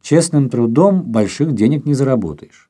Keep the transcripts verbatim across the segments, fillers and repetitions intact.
Честным трудом больших денег не заработаешь.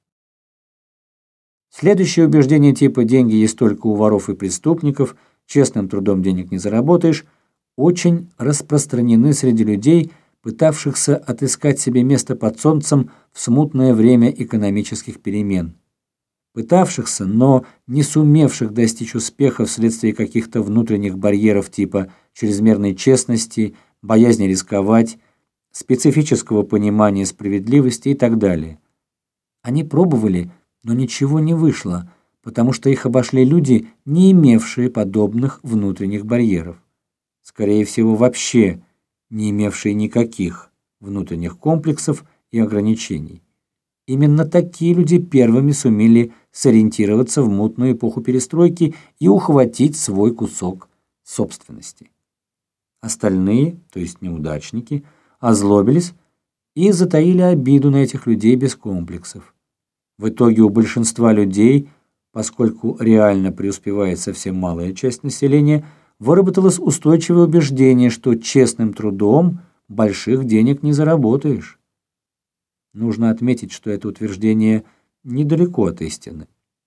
Следующее убеждение типа «деньги есть только у воров и преступников», «честным трудом денег не заработаешь» очень распространены среди людей, пытавшихся отыскать себе место под солнцем в смутное время экономических перемен. Пытавшихся, но не сумевших достичь успеха вследствие каких-то внутренних барьеров типа чрезмерной честности, боязни рисковать, специфического понимания справедливости и так далее. Они пробовали, но ничего не вышло, потому что их обошли люди, не имевшие подобных внутренних барьеров. Скорее всего, вообще не имевшие никаких внутренних комплексов и ограничений. Именно такие люди первыми сумели сориентироваться в мутную эпоху перестройки и ухватить свой кусок собственности. Остальные, то есть неудачники, озлобились и затаили обиду на этих людей без комплексов. В итоге у большинства людей, поскольку реально преуспевает совсем малая часть населения, выработалось устойчивое убеждение, что честным трудом больших денег не заработаешь. Нужно отметить, что это утверждение недалеко от истины.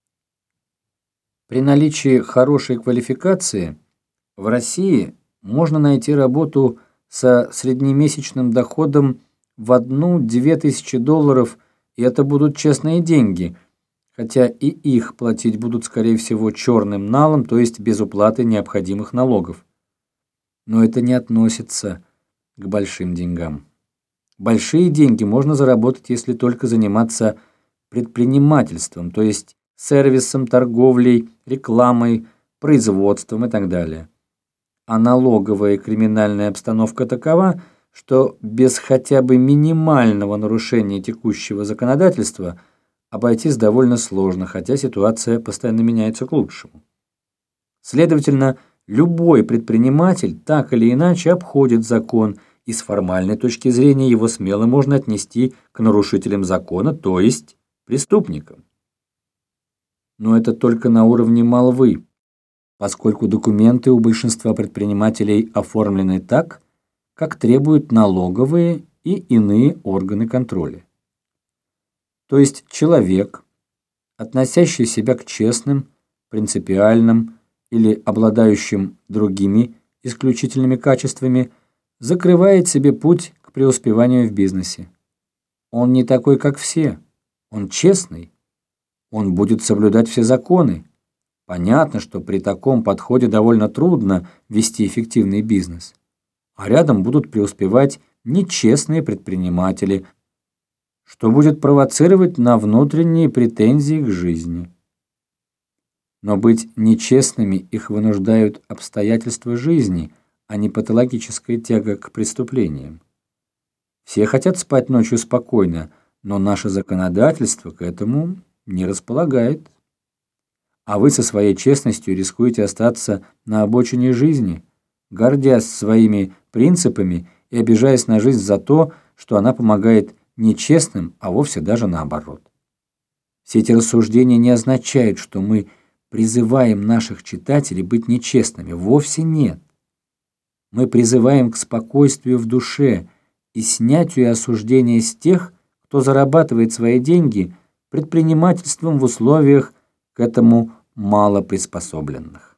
При наличии хорошей квалификации в России можно найти работу со среднемесячным доходом в одну-две тысячи долларов, и это будут честные деньги, хотя и их платить будут, скорее всего, черным налом, то есть без уплаты необходимых налогов. Но это не относится к большим деньгам. Большие деньги можно заработать, если только заниматься предпринимательством, то есть сервисом, торговлей, рекламой, производством и так далее. А налоговая и криминальная обстановка такова, что без хотя бы минимального нарушения текущего законодательства обойтись довольно сложно, хотя ситуация постоянно меняется к лучшему. Следовательно, любой предприниматель так или иначе обходит закон, и с формальной точки зрения его смело можно отнести к нарушителям закона, то есть преступникам. Но это только на уровне молвы, поскольку документы у большинства предпринимателей оформлены так, как требуют налоговые и иные органы контроля. То есть человек, относящий себя к честным, принципиальным или обладающим другими исключительными качествами, закрывает себе путь к преуспеванию в бизнесе. Он не такой, как все. Он честный. Он будет соблюдать все законы. Понятно, что при таком подходе довольно трудно вести эффективный бизнес. А рядом будут преуспевать нечестные предприниматели, что будет провоцировать на внутренние претензии к жизни. Но быть нечестными их вынуждают обстоятельства жизни, а не патологическая тяга к преступлениям. Все хотят спать ночью спокойно, но наше законодательство к этому не располагает. А вы со своей честностью рискуете остаться на обочине жизни, гордясь своими принципами и обижаясь на жизнь за то, что она помогает нечестным, а вовсе даже наоборот. Все эти рассуждения не означают, что мы призываем наших читателей быть нечестными. Вовсе нет. Мы призываем к спокойствию в душе и снятию осуждения с тех, кто зарабатывает свои деньги предпринимательством в условиях к этому мало приспособленных.